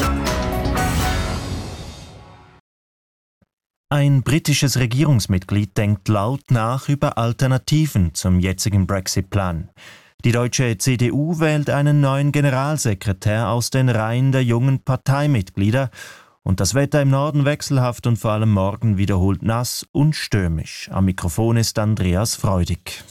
Ein britisches Regierungsmitglied denkt laut nach über Alternativen zum jetzigen Brexit-Plan. Die deutsche CDU wählt einen neuen Generalsekretär aus den Reihen der jungen Parteimitglieder und das Wetter im Norden wechselhaft und vor allem morgen wiederholt nass und stürmisch. Am Mikrofon ist Andreas Freudig.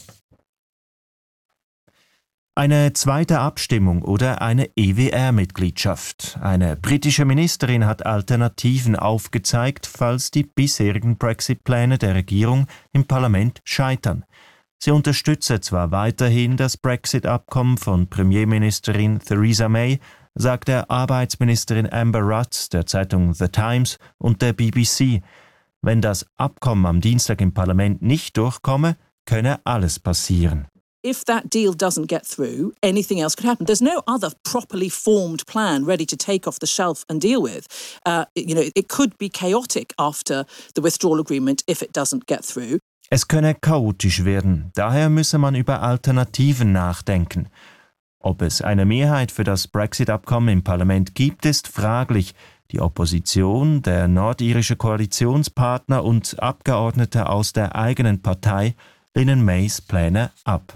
Eine zweite Abstimmung oder eine EWR-Mitgliedschaft. Eine britische Ministerin hat Alternativen aufgezeigt, falls die bisherigen Brexit-Pläne der Regierung im Parlament scheitern. Sie unterstütze zwar weiterhin das Brexit-Abkommen von Premierministerin Theresa May, sagt der Arbeitsministerin Amber Rudd der Zeitung The Times und der BBC. Wenn das Abkommen am Dienstag im Parlament nicht durchkomme, könne alles passieren. If that deal doesn't get through, anything else could happen. There's no other properly formed plan ready to take off the shelf and deal with. It could be chaotic after the withdrawal agreement if it doesn't get through. Es könne chaotisch werden, daher müsse man über Alternativen nachdenken. Ob es eine Mehrheit für das Brexit-Abkommen im Parlament gibt, ist fraglich. Die Opposition, der nordirische Koalitionspartner und Abgeordnete aus der eigenen Partei lehnen Mays Pläne ab.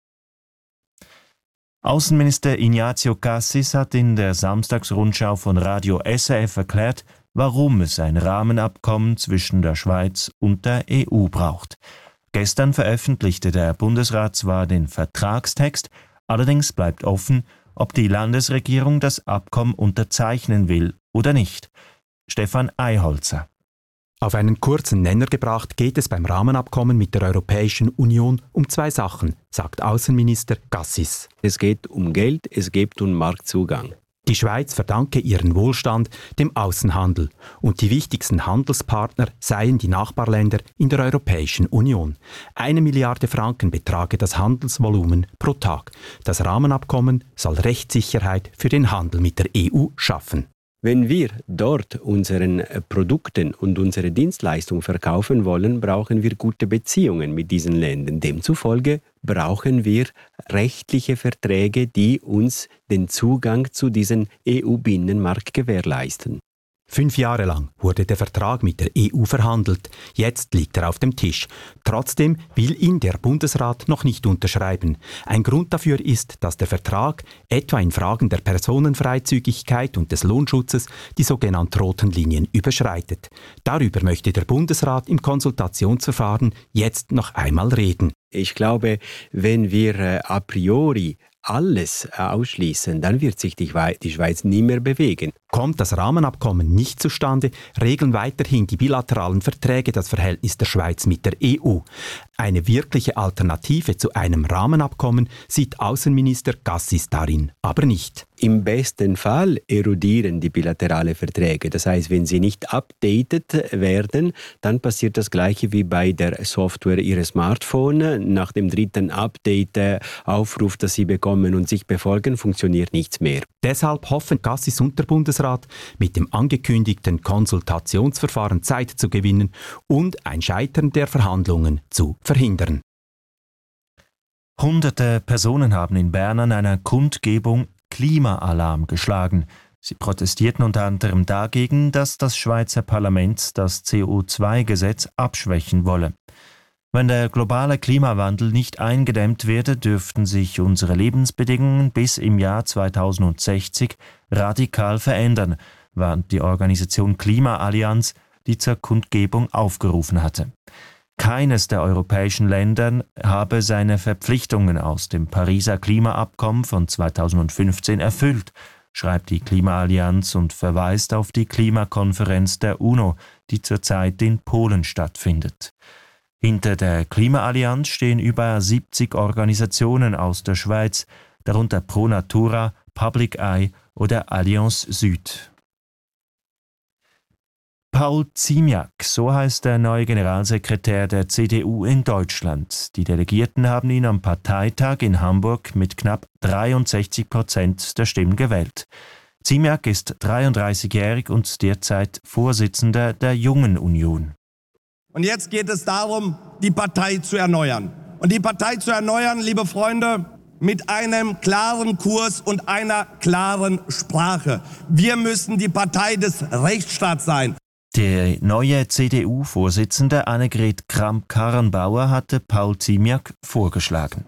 Außenminister Ignazio Cassis hat in der Samstagsrundschau von Radio SRF erklärt, warum es ein Rahmenabkommen zwischen der Schweiz und der EU braucht. Gestern veröffentlichte der Bundesrat zwar den Vertragstext, allerdings bleibt offen, ob die Landesregierung das Abkommen unterzeichnen will oder nicht. Stefan Eiholzer. Auf einen kurzen Nenner gebracht geht es beim Rahmenabkommen mit der Europäischen Union um zwei Sachen, sagt Außenminister Cassis. Es geht um Geld, es geht um Marktzugang. Die Schweiz verdanke ihren Wohlstand dem Außenhandel und die wichtigsten Handelspartner seien die Nachbarländer in der Europäischen Union. 1 Milliarde Franken betrage das Handelsvolumen pro Tag. Das Rahmenabkommen soll Rechtssicherheit für den Handel mit der EU schaffen. Wenn wir dort unseren Produkten und unsere Dienstleistungen verkaufen wollen, brauchen wir gute Beziehungen mit diesen Ländern. Demzufolge brauchen wir rechtliche Verträge, die uns den Zugang zu diesem EU-Binnenmarkt gewährleisten. 5 Jahre lang wurde der Vertrag mit der EU verhandelt. Jetzt liegt er auf dem Tisch. Trotzdem will ihn der Bundesrat noch nicht unterschreiben. Ein Grund dafür ist, dass der Vertrag etwa in Fragen der Personenfreizügigkeit und des Lohnschutzes die sogenannten roten Linien überschreitet. Darüber möchte der Bundesrat im Konsultationsverfahren jetzt noch einmal reden. Ich glaube, wenn wir a priori alles ausschließen, dann wird sich die Schweiz nie mehr bewegen. Kommt das Rahmenabkommen nicht zustande, regeln weiterhin die bilateralen Verträge das Verhältnis der Schweiz mit der EU. Eine wirkliche Alternative zu einem Rahmenabkommen sieht Außenminister Cassis darin aber nicht. Im besten Fall erodieren die bilateralen Verträge. Das heißt, wenn sie nicht updated werden, dann passiert das Gleiche wie bei der Software Ihres Smartphones. Nach dem 3. Update-Aufruf, das Sie bekommen und sich befolgen, funktioniert nichts mehr. Deshalb hoffen Cassis und der Bundesrat, mit dem angekündigten Konsultationsverfahren Zeit zu gewinnen und ein Scheitern der Verhandlungen zu verhindern. Hunderte Personen haben in Bern an einer Kundgebung Klimaalarm geschlagen. Sie protestierten unter anderem dagegen, dass das Schweizer Parlament das CO2-Gesetz abschwächen wolle. Wenn der globale Klimawandel nicht eingedämmt werde, dürften sich unsere Lebensbedingungen bis im Jahr 2060 radikal verändern, warnt die Organisation Klimaallianz, die zur Kundgebung aufgerufen hatte. Keines der europäischen Länder habe seine Verpflichtungen aus dem Pariser Klimaabkommen von 2015 erfüllt, schreibt die Klimaallianz und verweist auf die Klimakonferenz der UNO, die zurzeit in Polen stattfindet. Hinter der Klimaallianz stehen über 70 Organisationen aus der Schweiz, darunter Pro Natura, Public Eye oder Allianz Süd. Paul Ziemiak, so heißt der neue Generalsekretär der CDU in Deutschland. Die Delegierten haben ihn am Parteitag in Hamburg mit knapp 63% der Stimmen gewählt. Ziemiak ist 33-jährig und derzeit Vorsitzender der Jungen Union. Und jetzt geht es darum, die Partei zu erneuern. Und die Partei zu erneuern, liebe Freunde, mit einem klaren Kurs und einer klaren Sprache. Wir müssen die Partei des Rechtsstaats sein. Der neue CDU-Vorsitzende Annegret Kramp-Karrenbauer hatte Paul Ziemiak vorgeschlagen.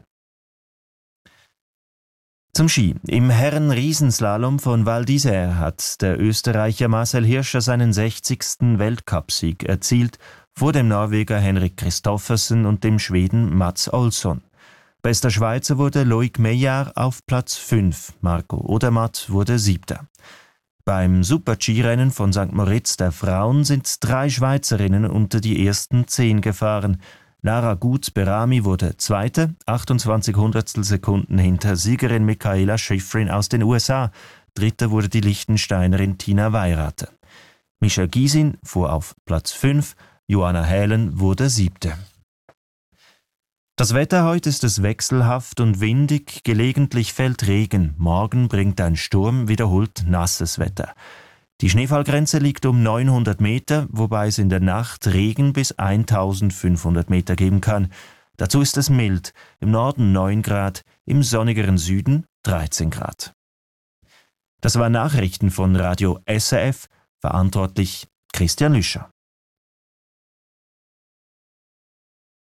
Zum Ski. Im Herren-Riesenslalom von Val d'Isère hat der Österreicher Marcel Hirscher seinen 60. Weltcupsieg erzielt, vor dem Norweger Henrik Kristoffersen und dem Schweden Mats Olsson. Bester Schweizer wurde Loic Meillard auf Platz 5, Marco Odermatt wurde 7. Beim Super-G-Rennen von St. Moritz der Frauen sind 3 Schweizerinnen unter die ersten 10 gefahren. Lara Gut-Berami wurde 2., 28 Hundertstelsekunden hinter Siegerin Michaela Schifrin aus den USA. 3. wurde die Liechtensteinerin Tina Weirater. Michelle Gysin fuhr auf Platz 5, Joanna Hälen wurde 7. Das Wetter heute ist es wechselhaft und windig, gelegentlich fällt Regen. Morgen bringt ein Sturm wiederholt nasses Wetter. Die Schneefallgrenze liegt um 900 Meter, wobei es in der Nacht Regen bis 1500 Meter geben kann. Dazu ist es mild, im Norden 9 Grad, im sonnigeren Süden 13 Grad. Das waren Nachrichten von Radio SRF, verantwortlich Christian Lüscher.